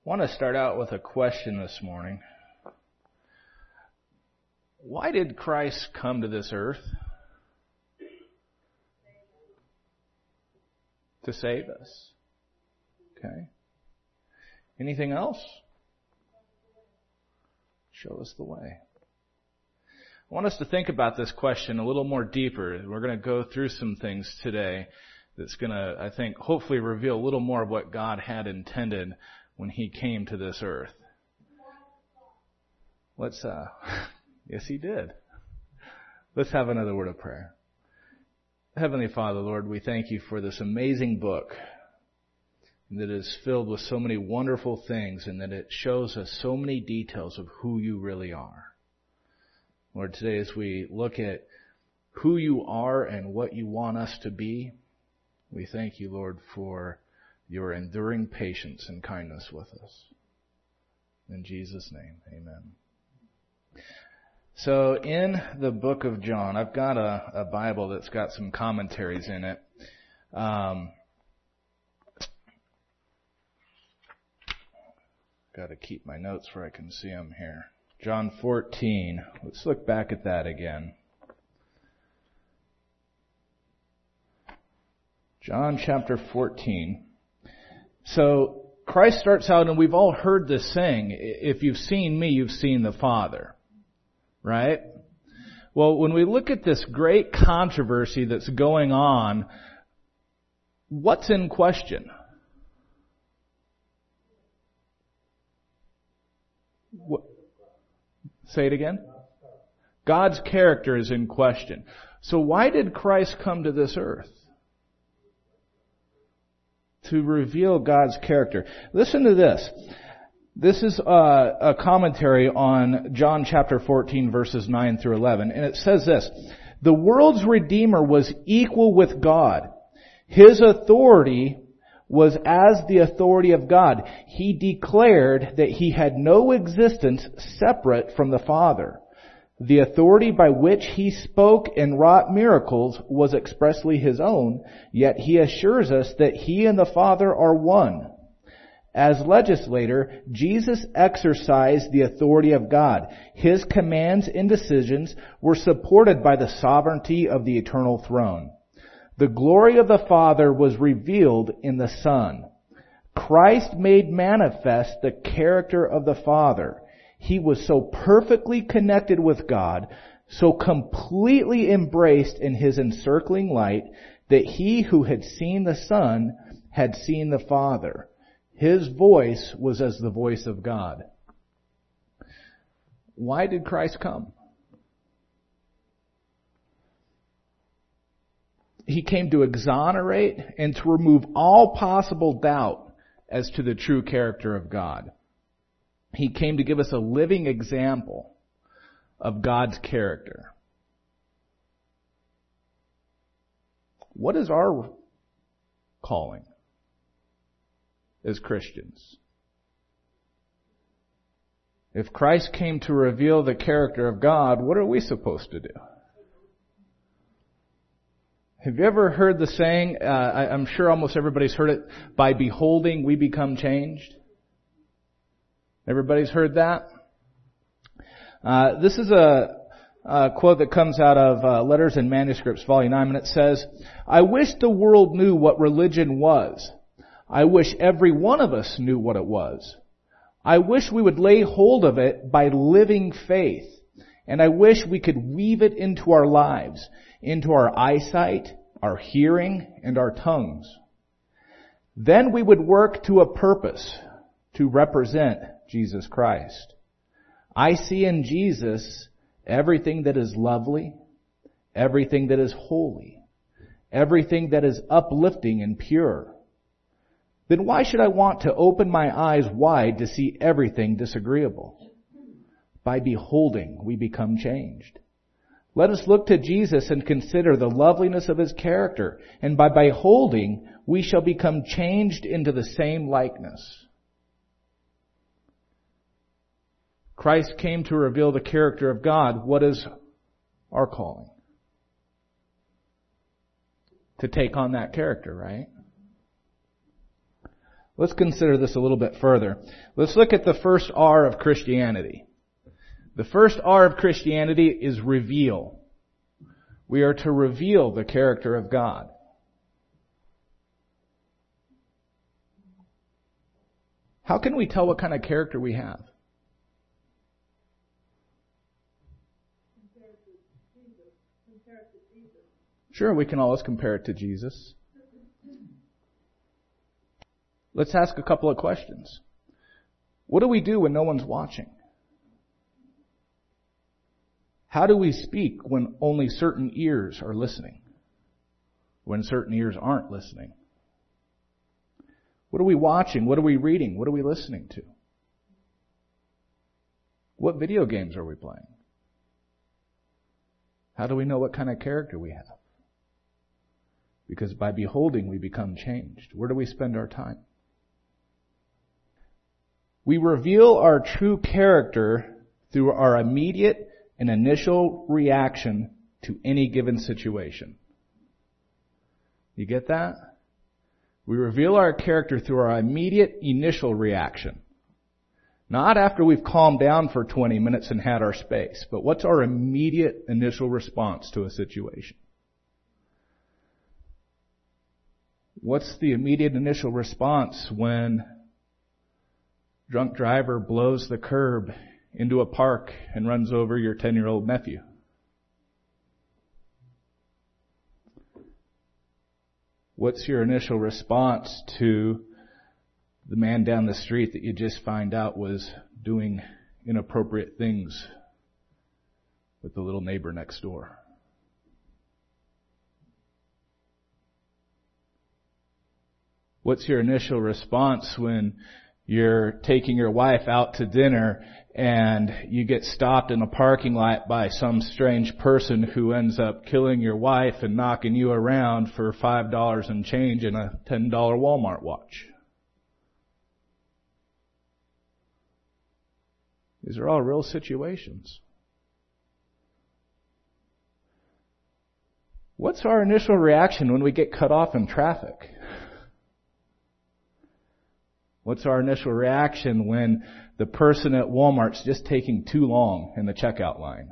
I want to start out with a question this morning. Why did Christ come to this earth? To save us. Okay. Anything else? Show us the way. I want us to think about this question a little more deeper. We're going to go through some things today that's going to, I think, hopefully reveal a little more of what God had intended when He came to this earth. Yes, He did. Let's have another word of prayer. Heavenly Father, Lord, we thank You for this amazing book that is filled with so many wonderful things and that it shows us so many details of who You really are. Lord, today as we look at who You are and what You want us to be, we thank You, Lord, for Your enduring patience and kindness with us. In Jesus' name, amen. So in the book of John, I've got a Bible that's got some commentaries in it. Got to keep my notes where I can see them here. John 14. Let's look back at that again. John chapter 14. So Christ starts out, and we've all heard this saying, if you've seen me, you've seen the Father. Right? Well, when we look at this great controversy that's going on, what's in question? Say it again? God's character is in question. So why did Christ come to this earth? To reveal God's character. Listen to this. This is a commentary on John chapter 14 verses 9 through 11. And it says this: the world's Redeemer was equal with God. His authority was as the authority of God. He declared that He had no existence separate from the Father. The authority by which He spoke and wrought miracles was expressly His own, yet He assures us that He and the Father are one. As legislator, Jesus exercised the authority of God. His commands and decisions were supported by the sovereignty of the eternal throne. The glory of the Father was revealed in the Son. Christ made manifest the character of the Father. He was so perfectly connected with God, so completely embraced in His encircling light, that He who had seen the Son had seen the Father. His voice was as the voice of God. Why did Christ come? He came to exonerate and to remove all possible doubt as to the true character of God. He came to give us a living example of God's character. What is our calling as Christians? If Christ came to reveal the character of God, what are we supposed to do? Have you ever heard the saying, I'm sure almost everybody's heard it, by beholding we become changed? Everybody's heard that? This is a quote that comes out of Letters and Manuscripts, Volume 9, and it says, I wish the world knew what religion was. I wish every one of us knew what it was. I wish we would lay hold of it by living faith. And I wish we could weave it into our lives, into our eyesight, our hearing, and our tongues. Then we would work to a purpose to represent Jesus Christ. I see in Jesus everything that is lovely, everything that is holy, everything that is uplifting and pure. Then why should I want to open my eyes wide to see everything disagreeable? By beholding, we become changed. Let us look to Jesus and consider the loveliness of His character, and by beholding, we shall become changed into the same likeness. Christ came to reveal the character of God. What is our calling? To take on that character, right? Let's consider this a little bit further. Let's look at the first R of Christianity. The first R of Christianity is reveal. We are to reveal the character of God. How can we tell what kind of character we have? Sure, we can always compare it to Jesus. Let's ask a couple of questions. What do we do when no one's watching? How do we speak when only certain ears are listening? When certain ears aren't listening? What are we watching? What are we reading? What are we listening to? What video games are we playing? How do we know what kind of character we have? Because by beholding, we become changed. Where do we spend our time? We reveal our true character through our immediate and initial reaction to any given situation. You get that? We reveal our character through our immediate initial reaction. Not after we've calmed down for 20 minutes and had our space, but what's our immediate initial response to a situation? What's the immediate initial response when drunk driver blows the curb into a park and runs over your 10-year-old nephew? What's your initial response to the man down the street that you just find out was doing inappropriate things with the little neighbor next door? What's your initial response when you're taking your wife out to dinner and you get stopped in a parking lot by some strange person who ends up killing your wife and knocking you around for $5 and change in a $10 Walmart watch? These are all real situations. What's our initial reaction when we get cut off in traffic? What's our initial reaction when the person at Walmart's just taking too long in the checkout line?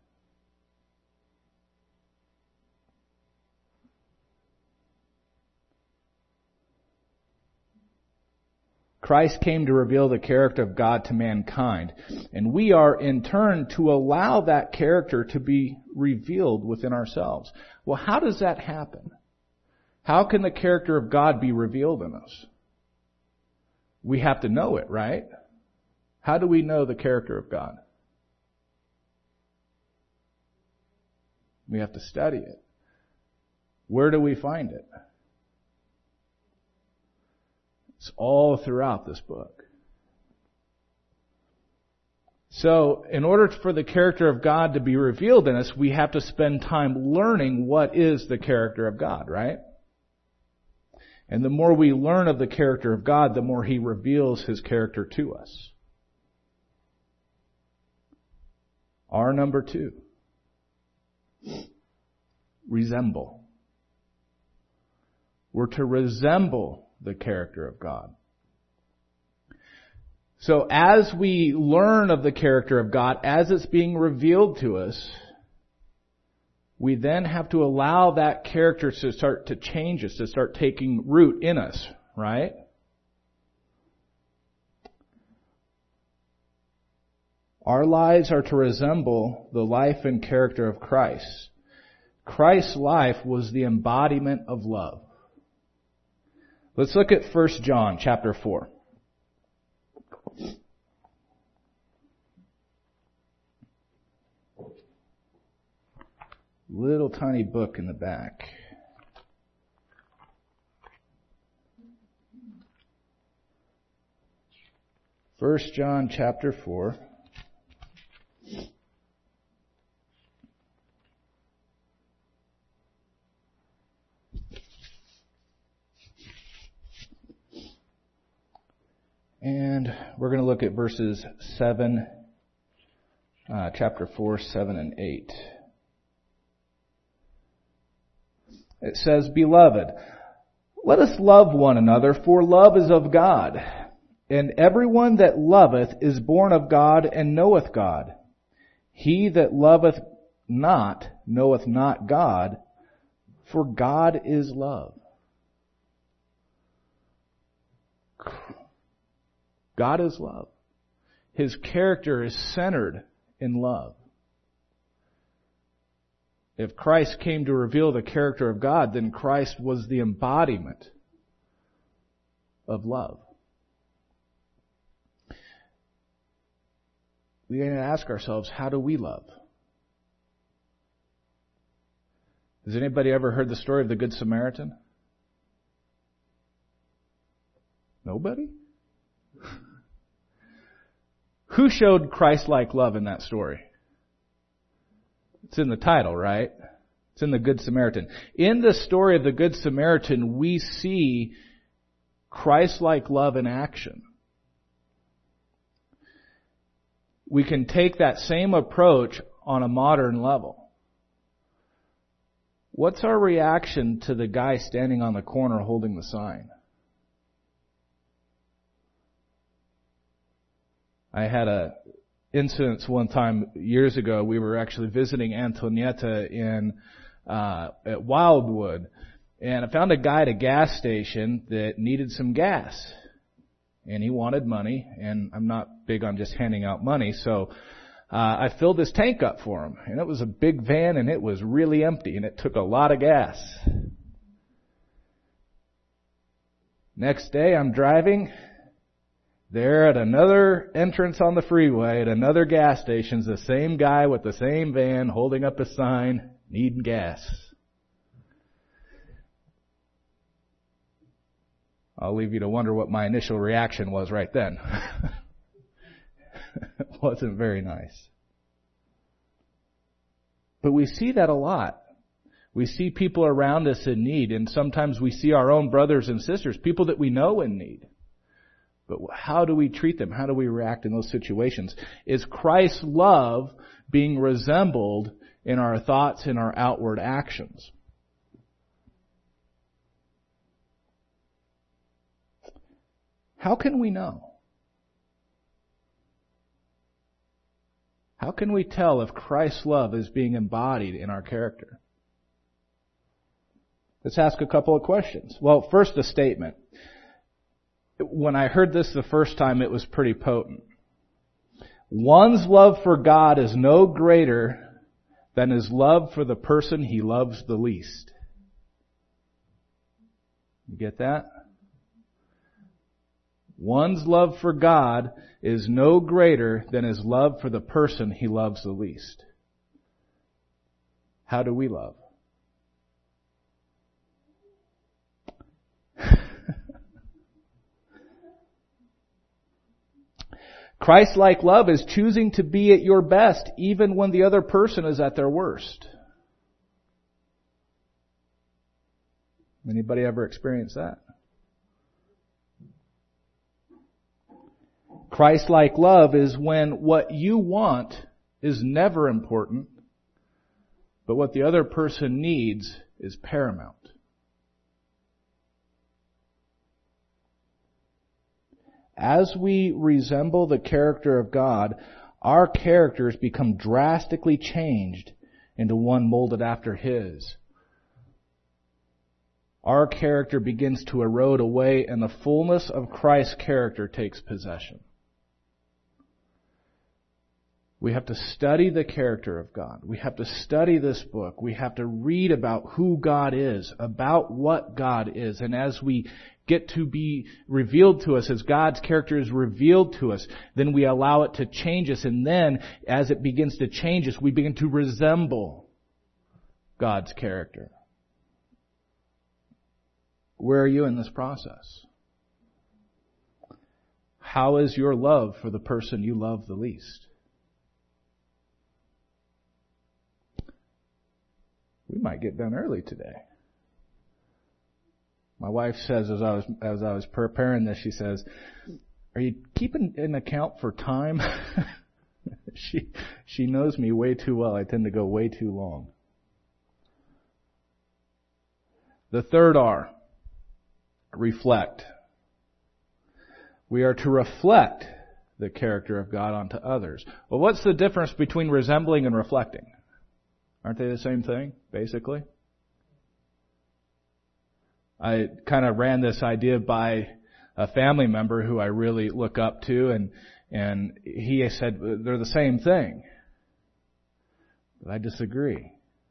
Christ came to reveal the character of God to mankind, and we are in turn to allow that character to be revealed within ourselves. Well, how does that happen? How can the character of God be revealed in us? We have to know it, right? How do we know the character of God? We have to study it. Where do we find it? It's all throughout this book. So, in order for the character of God to be revealed in us, we have to spend time learning what is the character of God, right? And the more we learn of the character of God, the more He reveals His character to us. R number 2. Resemble. We're to resemble the character of God. So as we learn of the character of God, as it's being revealed to us, we then have to allow that character to start to change us, to start taking root in us, right? Our lives are to resemble the life and character of Christ. Christ's life was the embodiment of love. Let's look at 1 John chapter 4. Little tiny book in the back. First John chapter 4. And we're going to look at verses 7, chapter 4, 7, and 8. It says, "Beloved, Let us love one another, for love is of God. And everyone that loveth is born of God and knoweth God. He that loveth not knoweth not God, for God is love. God is love. His character is centered in love. If Christ came to reveal the character of God, then Christ was the embodiment of love. We need to ask ourselves, how do we love? Has anybody ever heard the story of the Good Samaritan? Nobody? Who showed Christ-like love in that story? It's in the title, right? It's in the Good Samaritan. In the story of the Good Samaritan, we see Christ-like love in action. We can take that same approach on a modern level. What's our reaction to the guy standing on the corner holding the sign? I had a incident one time years ago. We were actually visiting Antonietta at Wildwood, and I found a guy at a gas station that needed some gas, and he wanted money, and I'm not big on just handing out money, so I filled his tank up for him, and it was a big van, and it was really empty, and it took a lot of gas. Next day, I'm driving. There at another entrance on the freeway, at another gas station, the same guy with the same van holding up a sign, needing gas. I'll leave you to wonder what my initial reaction was right then. It wasn't very nice. But we see that a lot. We see people around us in need, and sometimes we see our own brothers and sisters, people that we know in need. But how do we treat them? How do we react in those situations? Is Christ's love being resembled in our thoughts and our outward actions? How can we know? How can we tell if Christ's love is being embodied in our character? Let's ask a couple of questions. Well, first, a statement. When I heard this the first time, it was pretty potent. One's love for God is no greater than his love for the person he loves the least. You get that? One's love for God is no greater than his love for the person he loves the least. How do we love? Christ-like love is choosing to be at your best even when the other person is at their worst. Anybody ever experienced that? Christ-like love is when what you want is never important, but what the other person needs is paramount. As we resemble the character of God, our characters become drastically changed into one molded after His. Our character begins to erode away, and the fullness of Christ's character takes possession. We have to study the character of God. We have to study this book. We have to read about who God is, about what God is. And as we get to be revealed to us, as God's character is revealed to us, then we allow it to change us. And then, as it begins to change us, we begin to resemble God's character. Where are you in this process? How is your love for the person you love the least? We might get done early today. My wife says, as I was preparing this, she says, "Are you keeping an account for time?" She knows me way too well. I tend to go way too long. The third R. reflect. We are to reflect the character of God onto others. Well, what's the difference between resembling and reflecting? Aren't they the same thing, basically? I kind of ran this idea by a family member who I really look up to, and he said they're the same thing. But I disagree.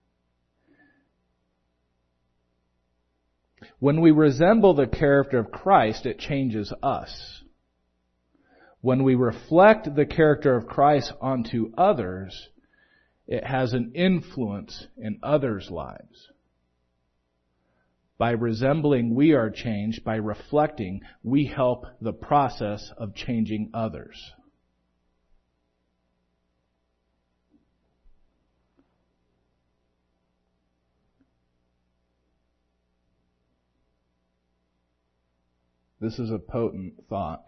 When we resemble the character of Christ, it changes us. When we reflect the character of Christ onto others, it has an influence in others' lives. By resembling, we are changed. By reflecting, we help the process of changing others. This is a potent thought.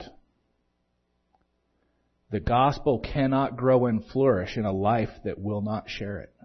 The gospel cannot grow and flourish in a life that will not share it.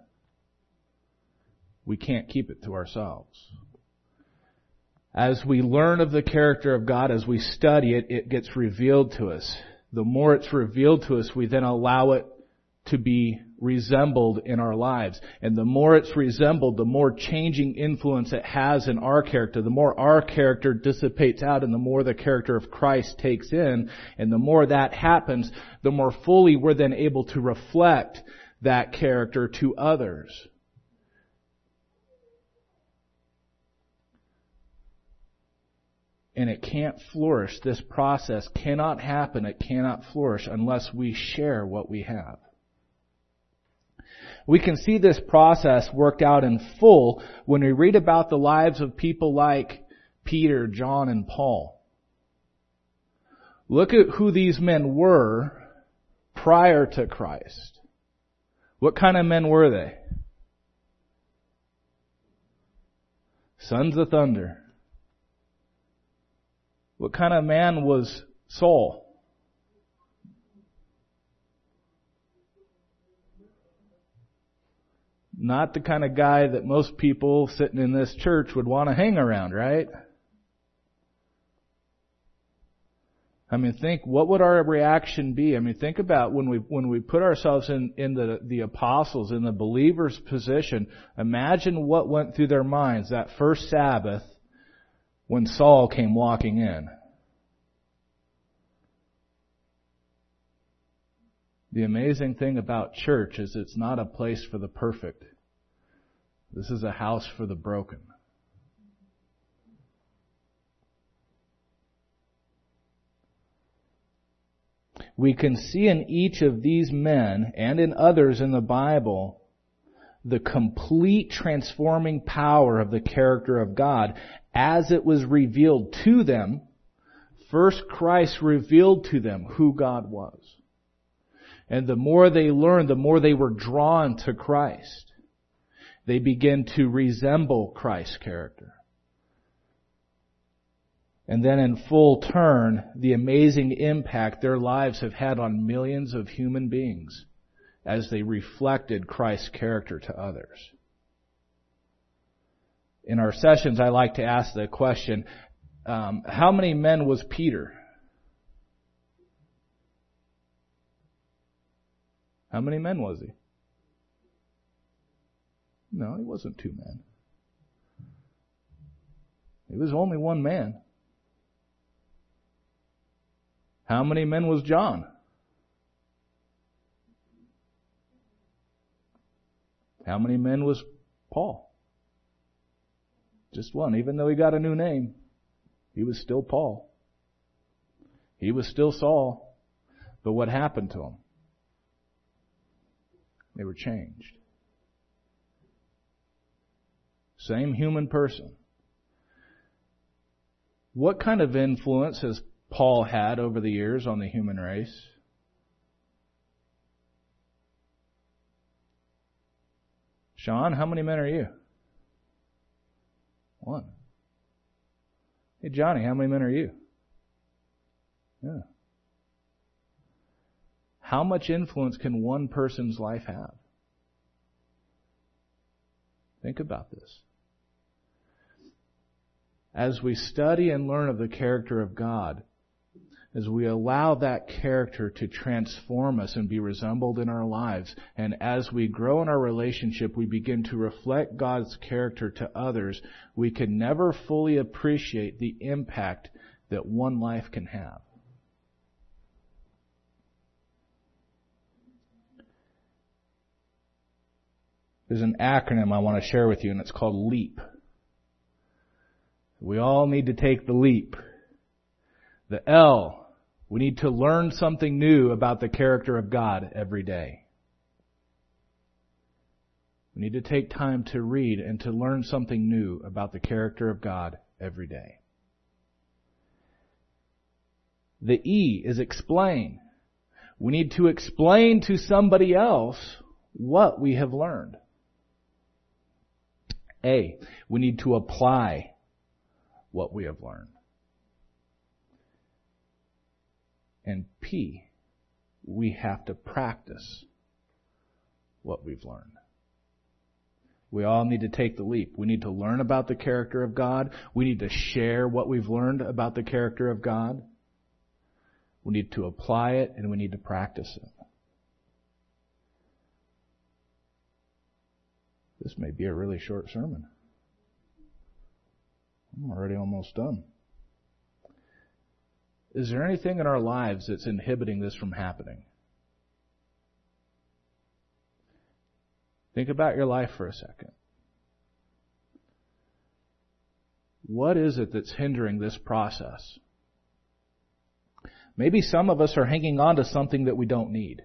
We can't keep it to ourselves. As we learn of the character of God, as we study it, it gets revealed to us. The more it's revealed to us, we then allow it to be resembled in our lives. And the more it's resembled, the more changing influence it has in our character. The more our character dissipates out and the more the character of Christ takes in. And the more that happens, the more fully we're then able to reflect that character to others. And it can't flourish. This process cannot happen. It cannot flourish unless we share what we have. We can see this process worked out in full when we read about the lives of people like Peter, John, and Paul. Look at who these men were prior to Christ. What kind of men were they? Sons of thunder. What kind of man was Saul? Not the kind of guy that most people sitting in this church would want to hang around, right? I mean, what would our reaction be? I mean, think about when we put ourselves in the apostles, in the believers' position. Imagine what went through their minds that first Sabbath when Saul came walking in. The amazing thing about church is it's not a place for the perfect. This is a house for the broken. We can see in each of these men and in others in the Bible the complete transforming power of the character of God as it was revealed to them. First, Christ revealed to them who God was. And the more they learned, the more they were drawn to Christ. They began to resemble Christ's character. And then in full turn, the amazing impact their lives have had on millions of human beings as they reflected Christ's character to others. In our sessions, I like to ask the question, how many men was Peter? How many men was he? No, he wasn't 2 men. He was only 1 man. How many men was John? How many men was Paul? Just 1. Even though he got a new name, he was still Paul. He was still Saul. But what happened to him? They were changed. Same human person. What kind of influence has Paul had over the years on the human race? Sean, how many men are you? 1. Hey, Johnny, how many men are you? Yeah. How much influence can one person's life have? Think about this. as we study and learn of the character of God, as we allow that character to transform us and be resembled in our lives, and as we grow in our relationship, we begin to reflect God's character to others, we can never fully appreciate the impact that one life can have. There's an acronym I want to share with you, and it's called LEAP. We all need to take the leap. The L, we need to learn something new about the character of God every day. We need to take time to read and to learn something new about the character of God every day. The E is explain. We need to explain to somebody else what we have learned. A, we need to apply what we have learned. And P, we have to practice what we've learned. We all need to take the leap. We need to learn about the character of God. We need to share what we've learned about the character of God. We need to apply it, and we need to practice it. This may be a really short sermon. I'm already almost done. Is there anything in our lives that's inhibiting this from happening? Think about your life for a second. What is it that's hindering this process? Maybe some of us are hanging on to something that we don't need.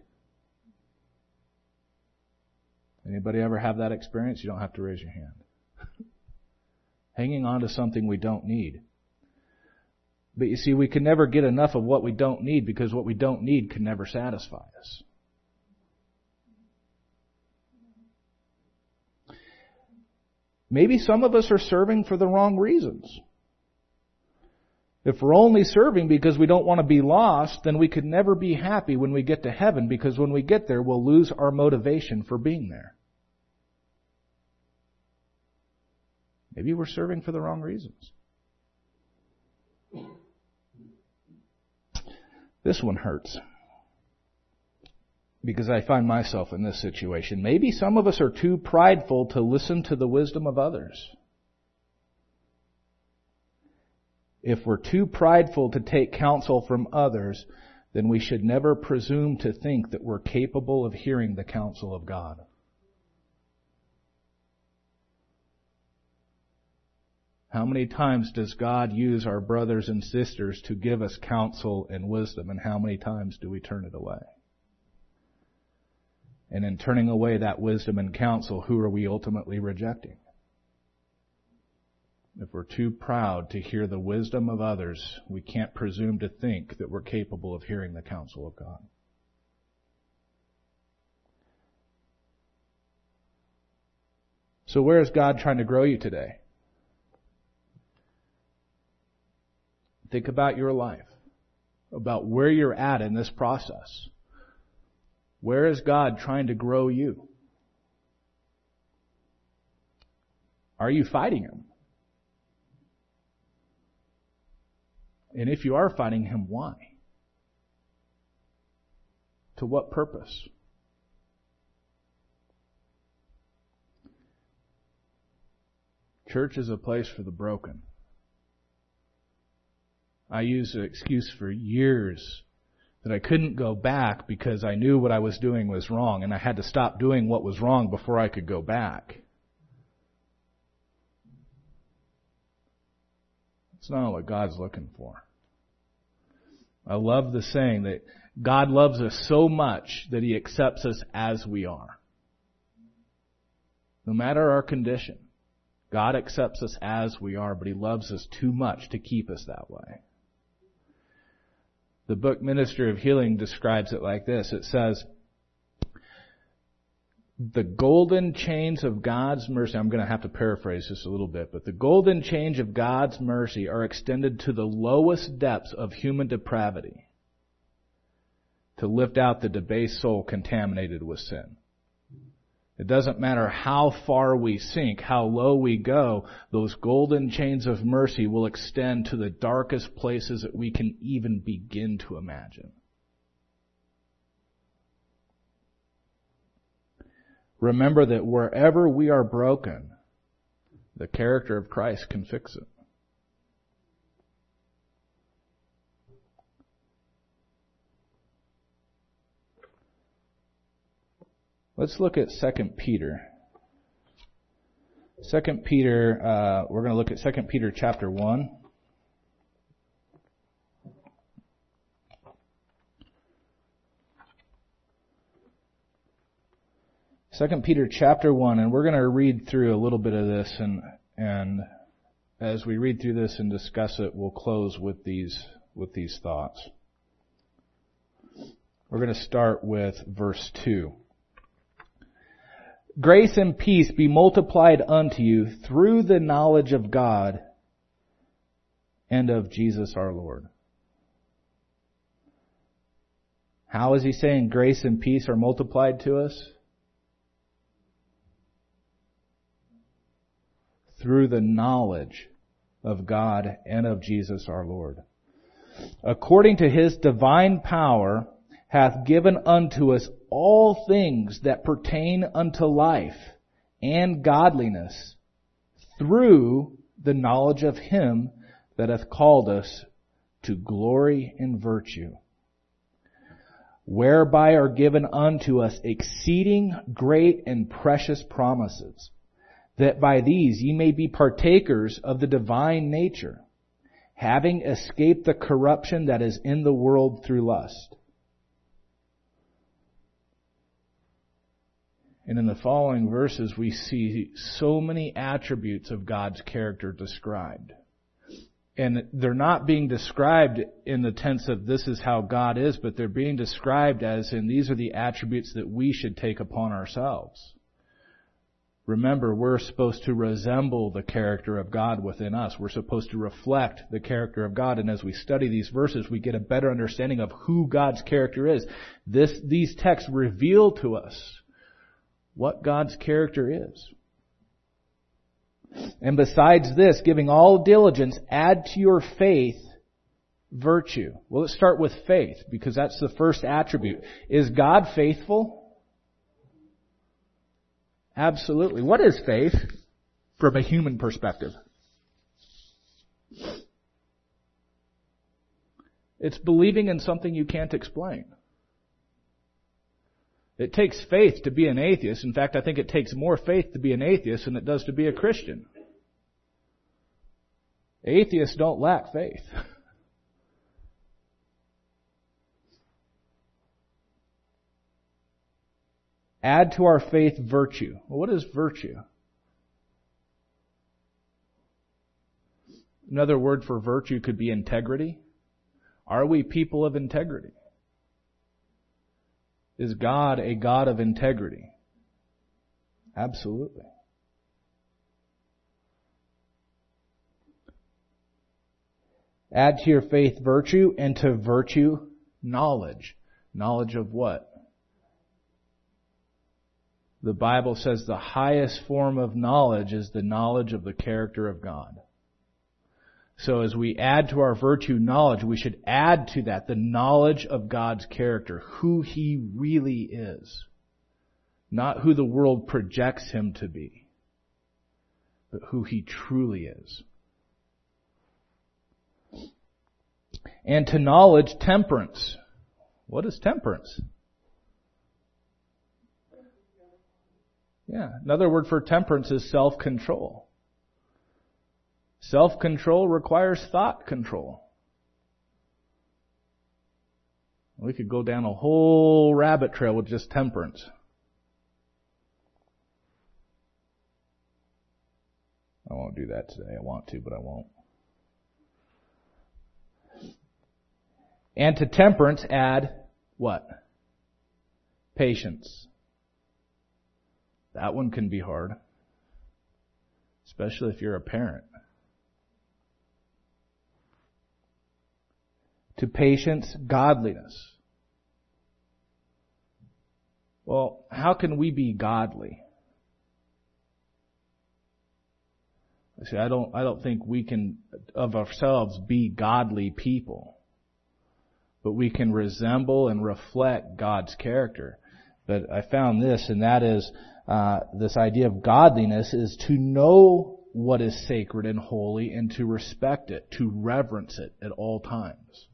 Anybody ever have that experience? You don't have to raise your hand. Hanging on to something we don't need. But you see, we can never get enough of what we don't need because what we don't need can never satisfy us. Maybe some of us are serving for the wrong reasons. If we're only serving because we don't want to be lost, then we could never be happy when we get to heaven, because when we get there, we'll lose our motivation for being there. Maybe we're serving for the wrong reasons. This one hurts, because I find myself in this situation. Maybe some of us are too prideful to listen to the wisdom of others. If we're too prideful to take counsel from others, then we should never presume to think that we're capable of hearing the counsel of God. How many times does God use our brothers and sisters to give us counsel and wisdom, and how many times do we turn it away? And in turning away that wisdom and counsel, who are we ultimately rejecting? If we're too proud to hear the wisdom of others, we can't presume to think that we're capable of hearing the counsel of God. So where is God trying to grow you today? Think about your life, about where you're at in this process. Where is God trying to grow you? Are you fighting Him? And if you are fighting Him, why? To what purpose? Church is a place for the broken. I used the excuse for years that I couldn't go back because I knew what I was doing was wrong, and I had to stop doing what was wrong before I could go back. It's not what God's looking for. I love the saying that God loves us so much that He accepts us as we are. No matter our condition, God accepts us as we are, but He loves us too much to keep us that way. The book Ministry of Healing describes it like this. It says, the golden chains of God's mercy, I'm going to have to paraphrase this a little bit, but the golden chains of God's mercy are extended to the lowest depths of human depravity to lift out the debased soul contaminated with sin. It doesn't matter how far we sink, how low we go, those golden chains of mercy will extend to the darkest places that we can even begin to imagine. Remember that wherever we are broken, the character of Christ can fix it. Let's look at 2 Peter. 2 Peter, we're going to look at 2 Peter chapter 1. Second Peter chapter 1, and we're going to read through a little bit of this, and as we read through this and discuss it, we'll close with these thoughts. We're going to start with verse 2. Grace and peace be multiplied unto you through the knowledge of God and of Jesus our Lord. How is he saying grace and peace are multiplied to us? Through the knowledge of God and of Jesus our Lord. According to His divine power hath given unto us all things that pertain unto life and godliness through the knowledge of Him that hath called us to glory and virtue, whereby are given unto us exceeding great and precious promises, that by these ye may be partakers of the divine nature, having escaped the corruption that is in the world through lust. And in the following verses, we see so many attributes of God's character described. And they're not being described in the tense of this is how God is, but they're being described as in these are the attributes that we should take upon ourselves. Remember, we're supposed to resemble the character of God within us. We're supposed to reflect the character of God. And as we study these verses, we get a better understanding of who God's character is. These texts reveal to us what God's character is. And besides this, giving all diligence, add to your faith virtue. Well, let's start with faith, because that's the first attribute. Is God faithful? Absolutely. What is faith from a human perspective? It's believing in something you can't explain. It takes faith to be an atheist. In fact, I think it takes more faith to be an atheist than it does to be a Christian. Atheists don't lack faith. Add to our faith virtue. Well, what is virtue? Another word for virtue could be integrity. Are we people of integrity? Is God a God of integrity? Absolutely. Add to your faith virtue, and to virtue knowledge. Knowledge of what? The Bible says the highest form of knowledge is the knowledge of the character of God. So as we add to our virtue knowledge, we should add to that the knowledge of God's character, who He really is. Not who the world projects Him to be, but who He truly is. And to knowledge, temperance. What is temperance? Yeah, another word for temperance is self-control. Self-control requires thought control. We could go down a whole rabbit trail with just temperance. I won't do that today. I want to, but I won't. And to temperance add what? Patience. That one can be hard, especially if you're a parent. To patience, godliness. Well, how can we be godly? See, I don't think we can, of ourselves, be godly people. But we can resemble and reflect God's character. But I found this, and that is, this idea of godliness is to know what is sacred and holy and to respect it, to reverence it at all times.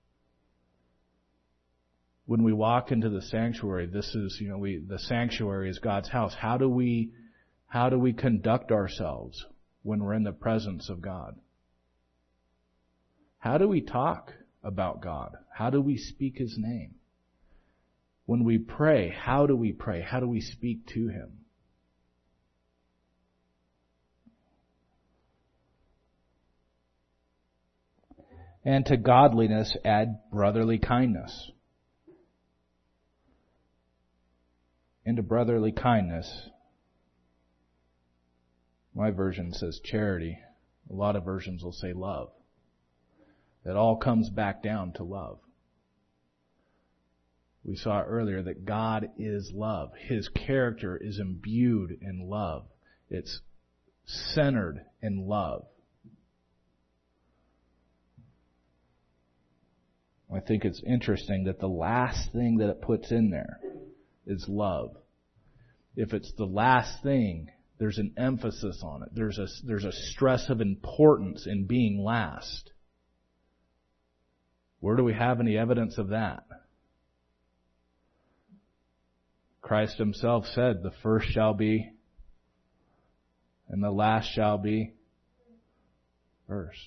When we walk into the sanctuary, this is, the sanctuary is God's house. How do we conduct ourselves when we're in the presence of God? How do we talk about God? How do we speak His name? When we pray, how do we pray? How do we speak to Him? And to godliness add brotherly kindness. And to brotherly kindness, my version says charity. A lot of versions will say love. It all comes back down to love. We saw earlier that God is love. His character is imbued in love. It's centered in love. I think it's interesting that the last thing that it puts in there is love. If it's the last thing, there's an emphasis on it. There's a stress of importance in being last. Where do we have any evidence of that? Christ Himself said, the first shall be, and the last shall be first.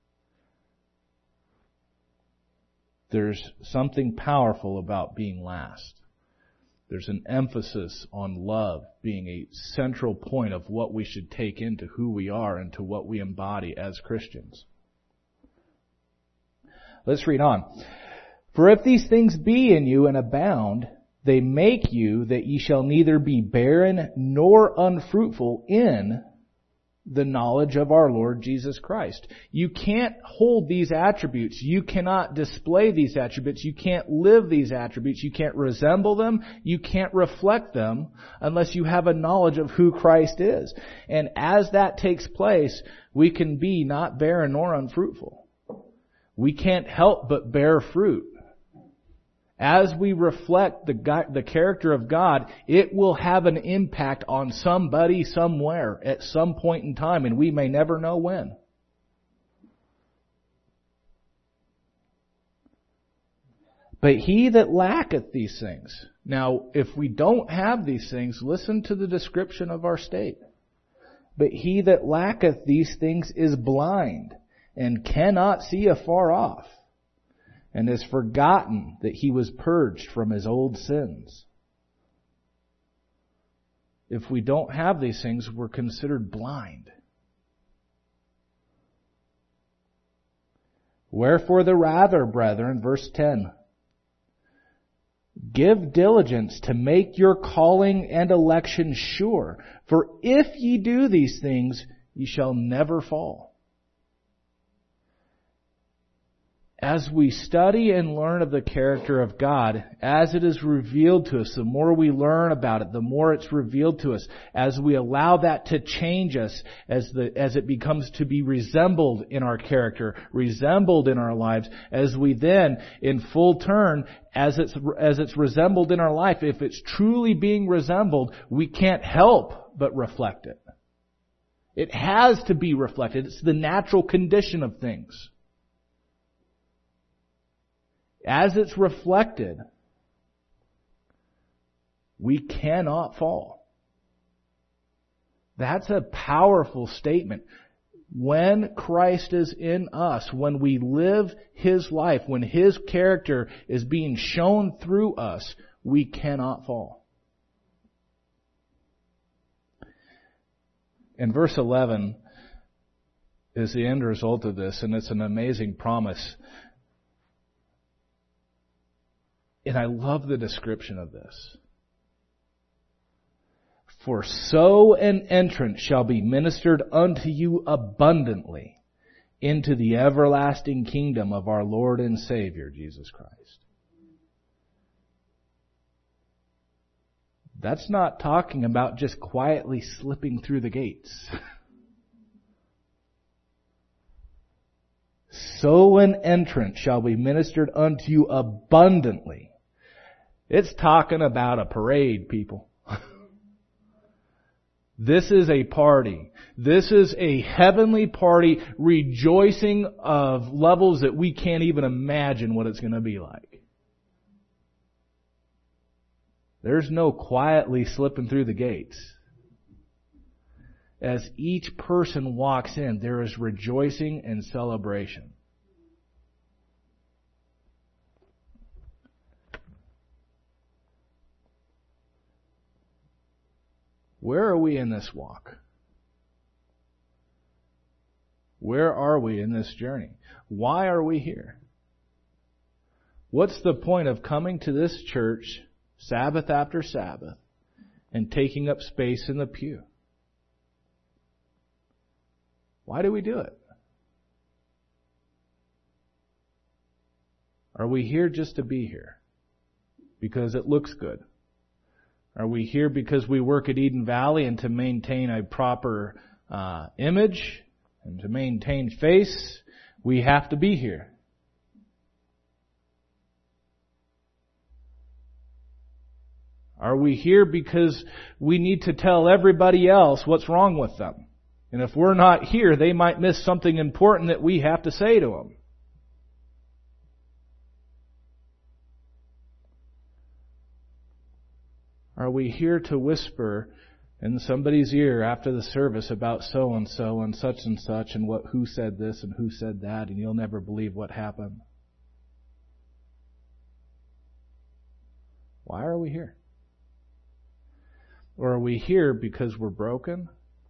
There's something powerful about being last. There's an emphasis on love being a central point of what we should take into who we are and to what we embody as Christians. Let's read on. For if these things be in you and abound, they make you that ye shall neither be barren nor unfruitful in the knowledge of our Lord Jesus Christ. You can't hold these attributes. You cannot display these attributes. You can't live these attributes. You can't resemble them. You can't reflect them unless you have a knowledge of who Christ is. And as that takes place, we can be not barren nor unfruitful. We can't help but bear fruit. As we reflect the character of God, it will have an impact on somebody somewhere at some point in time, and we may never know when. But he that lacketh these things. Now, if we don't have these things, listen to the description of our state. But he that lacketh these things is blind, and cannot see afar off, and has forgotten that he was purged from his old sins. If we don't have these things, we're considered blind. Wherefore the rather, brethren, verse 10, give diligence to make your calling and election sure. For if ye do these things, ye shall never fall. As we study and learn of the character of God, as it is revealed to us, the more we learn about it, the more it's revealed to us. As we allow that to change us, as it becomes to be resembled in our character, resembled in our lives, as we then, in full turn, as it's resembled in our life, if it's truly being resembled, we can't help but reflect it. It has to be reflected. It's the natural condition of things. As it's reflected, we cannot fall. That's a powerful statement. When Christ is in us, when we live His life, when His character is being shown through us, we cannot fall. And verse 11 is the end result of this, and it's an amazing promise. And I love the description of this. For so an entrance shall be ministered unto you abundantly into the everlasting kingdom of our Lord and Savior, Jesus Christ. That's not talking about just quietly slipping through the gates. so an entrance shall be ministered unto you abundantly. It's talking about a parade, people. This is a party. This is a heavenly party rejoicing of levels that we can't even imagine what it's going to be like. There's no quietly slipping through the gates. As each person walks in, there is rejoicing and celebration. Where are we in this walk? Where are we in this journey? Why are we here? What's the point of coming to this church Sabbath after Sabbath and taking up space in the pew? Why do we do it? Are we here just to be here? Because it looks good? Are we here because we work at Eden Valley and to maintain a proper image and to maintain face, we have to be here? Are we here because we need to tell everybody else what's wrong with them? And if we're not here, they might miss something important that we have to say to them. Are we here to whisper in somebody's ear after the service about so-and-so and such and who said this and who said that, and you'll never believe what happened? Why are we here? Or are we here because we're broken?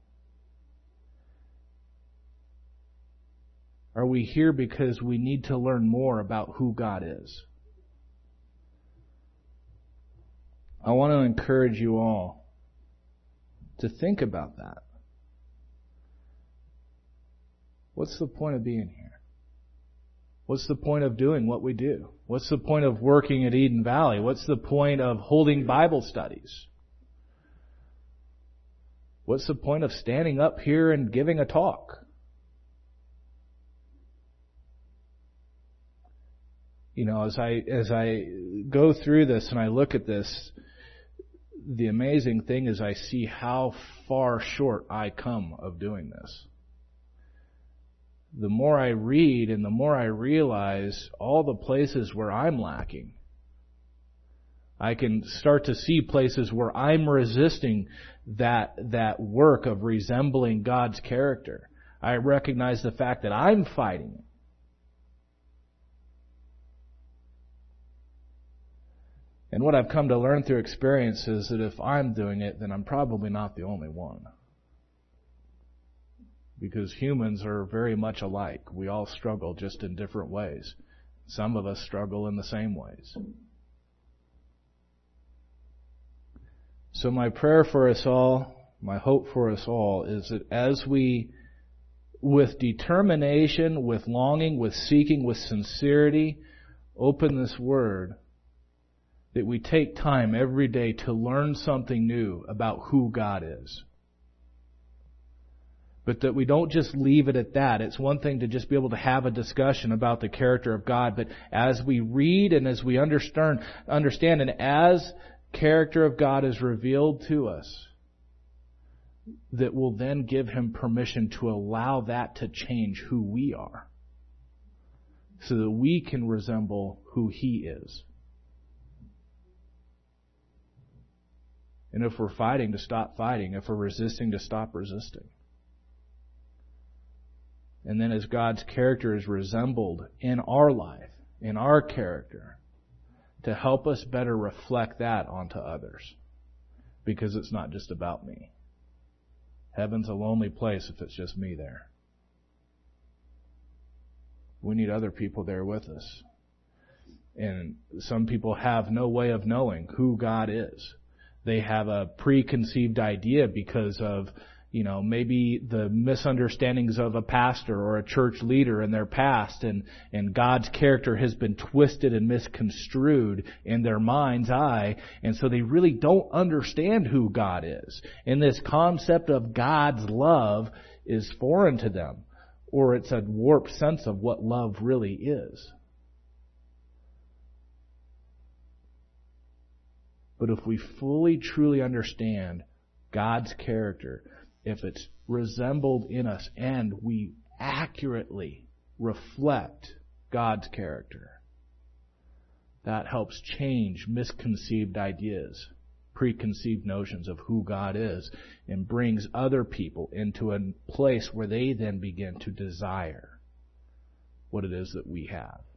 Are we here because we need to learn more about who God is? I want to encourage you all to think about that. What's the point of being here? What's the point of doing what we do? What's the point of working at Eden Valley? What's the point of holding Bible studies? What's the point of standing up here and giving a talk? You know, as I go through this and I look at this, the amazing thing is I see how far short I come of doing this. The more I read and the more I realize all the places where I'm lacking, I can start to see places where I'm resisting that work of resembling God's character. I recognize the fact that I'm fighting it. And what I've come to learn through experience is that if I'm doing it, then I'm probably not the only one. Because humans are very much alike. We all struggle just in different ways. Some of us struggle in the same ways. So my prayer for us all, my hope for us all, is that as we, with determination, with longing, with seeking, with sincerity, open this Word, that we take time every day to learn something new about who God is. But that we don't just leave it at that. It's one thing to just be able to have a discussion about the character of God, but as we read and as we understand and as character of God is revealed to us, that will then give Him permission to allow that to change who we are, so that we can resemble who He is. And if we're fighting, to stop fighting. If we're resisting, to stop resisting. And then as God's character is resembled in our life, in our character, to help us better reflect that onto others. Because it's not just about me. Heaven's a lonely place if it's just me there. We need other people there with us. And some people have no way of knowing who God is. They have a preconceived idea because of, maybe the misunderstandings of a pastor or a church leader in their past, and God's character has been twisted and misconstrued in their mind's eye, and so they really don't understand who God is. And this concept of God's love is foreign to them. or it's a warped sense of what love really is. But if we fully, truly understand God's character, if it's resembled in us and we accurately reflect God's character, that helps change misconceived ideas, preconceived notions of who God is, and brings other people into a place where they then begin to desire what it is that we have.